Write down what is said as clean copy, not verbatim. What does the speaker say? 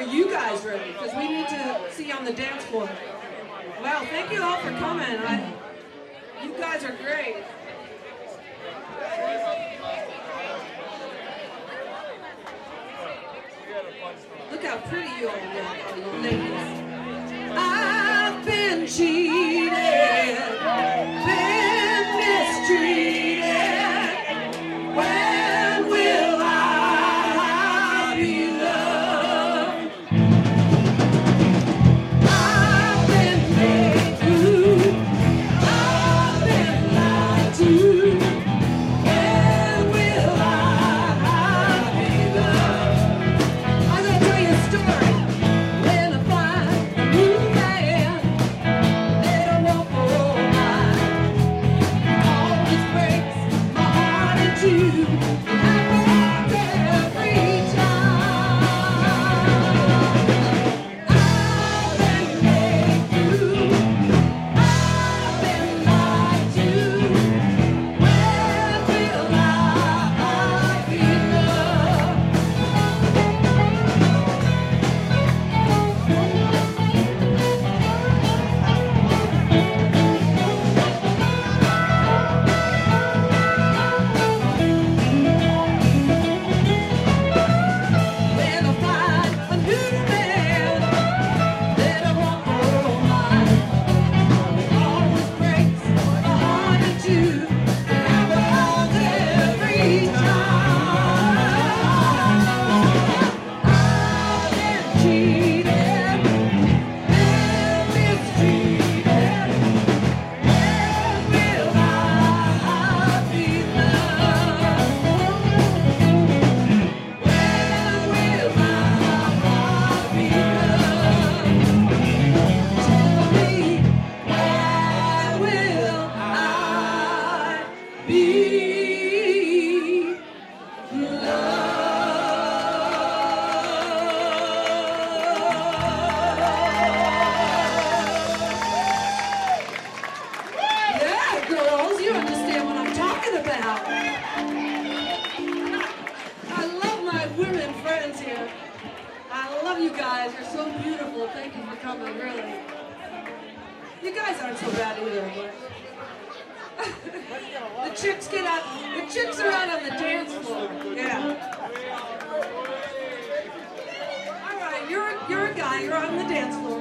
are you guys ready? Because we need to see you on the dance floor. Wow, thank you all for coming. You guys are great. Look how pretty you all look, you ladies. I've been cheated, been mistreated. When will I be loved? I've been made blue, I've been lied to. When will I be loved? I'm gonna tell you a story. When I find a new man, they don't want for mine. Always breaks my heart in two. The chicks are out on the dance floor. Yeah. All right, you're a guy. You're on the dance floor.